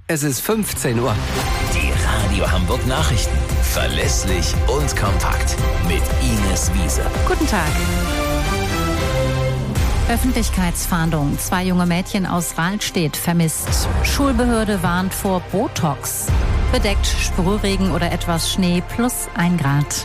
Es ist 15 Uhr. Die Radio Hamburg Nachrichten. Verlässlich und kompakt. Mit Ines Wiese. Guten Tag. Öffentlichkeitsfahndung. 2 junge Mädchen aus Rahlstedt vermisst. Schulbehörde warnt vor Botox. Bedeckt Sprühregen oder etwas Schnee plus 1 Grad.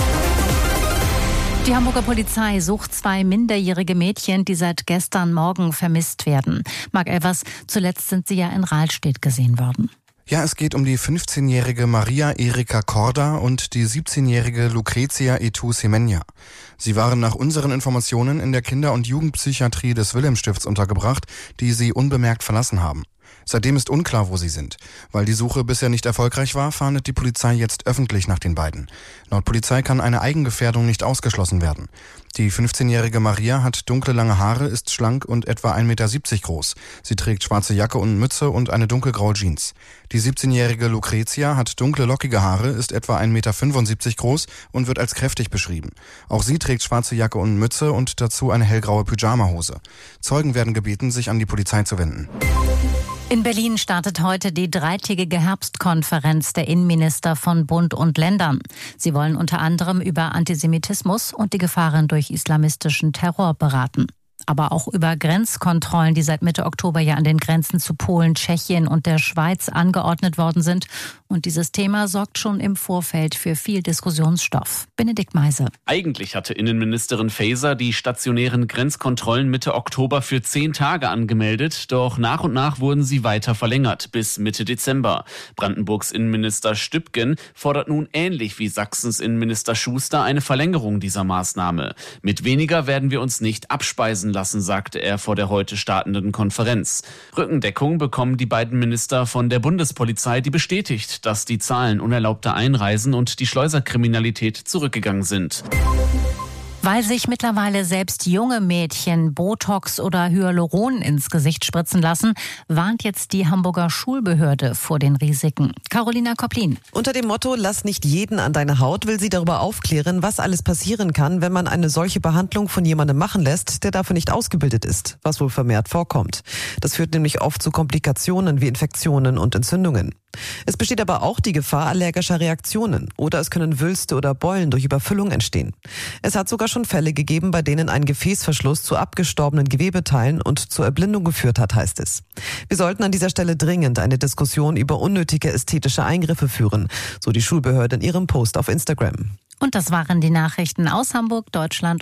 Die Hamburger Polizei sucht 2 minderjährige Mädchen, die seit gestern Morgen vermisst werden. Marc Elvers, zuletzt sind sie ja in Rahlstedt gesehen worden. Ja, es geht um die 15-jährige Maria Erika Korda und die 17-jährige Lucrezia Etu Semenya. Sie waren nach unseren Informationen in der Kinder- und Jugendpsychiatrie des Wilhelmsstifts untergebracht, die sie unbemerkt verlassen haben. Seitdem ist unklar, wo sie sind. Weil die Suche bisher nicht erfolgreich war, fahndet die Polizei jetzt öffentlich nach den beiden. Laut Polizei kann eine Eigengefährdung nicht ausgeschlossen werden. Die 15-jährige Maria hat dunkle lange Haare, ist schlank und etwa 1,70 Meter groß. Sie trägt schwarze Jacke und Mütze und eine dunkelgraue Jeans. Die 17-jährige Lucrezia hat dunkle lockige Haare, ist etwa 1,75 Meter groß und wird als kräftig beschrieben. Auch sie trägt schwarze Jacke und Mütze und dazu eine hellgraue Pyjamahose. Zeugen werden gebeten, sich an die Polizei zu wenden. In Berlin startet heute die 3-tägige Herbstkonferenz der Innenminister von Bund und Ländern. Sie wollen unter anderem über Antisemitismus und die Gefahren durch islamistischen Terror beraten. Aber auch über Grenzkontrollen, die seit Mitte Oktober ja an den Grenzen zu Polen, Tschechien und der Schweiz angeordnet worden sind. Und dieses Thema sorgt schon im Vorfeld für viel Diskussionsstoff. Benedikt Meise. Eigentlich hatte Innenministerin Faeser die stationären Grenzkontrollen Mitte Oktober für 10 Tage angemeldet. Doch nach und nach wurden sie weiter verlängert bis Mitte Dezember. Brandenburgs Innenminister Stübgen fordert nun ähnlich wie Sachsens Innenminister Schuster eine Verlängerung dieser Maßnahme. Mit weniger werden wir uns nicht abspeisen lassen, sagte er vor der heute startenden Konferenz. Rückendeckung bekommen die beiden Minister von der Bundespolizei, die bestätigt, dass die Zahlen unerlaubter Einreisen und die Schleuserkriminalität zurückgegangen sind. Weil sich mittlerweile selbst junge Mädchen Botox oder Hyaluron ins Gesicht spritzen lassen, warnt jetzt die Hamburger Schulbehörde vor den Risiken. Carolina Kopplin. Unter dem Motto "Lass nicht jeden an deine Haut" will sie darüber aufklären, was alles passieren kann, wenn man eine solche Behandlung von jemandem machen lässt, der dafür nicht ausgebildet ist, was wohl vermehrt vorkommt. Das führt nämlich oft zu Komplikationen wie Infektionen und Entzündungen. Es besteht aber auch die Gefahr allergischer Reaktionen oder es können Wülste oder Beulen durch Überfüllung entstehen. Es hat sogar schon Fälle gegeben, bei denen ein Gefäßverschluss zu abgestorbenen Gewebeteilen und zur Erblindung geführt hat, heißt es. Wir sollten an dieser Stelle dringend eine Diskussion über unnötige ästhetische Eingriffe führen, so die Schulbehörde in ihrem Post auf Instagram. Und das waren die Nachrichten aus Hamburg, Deutschland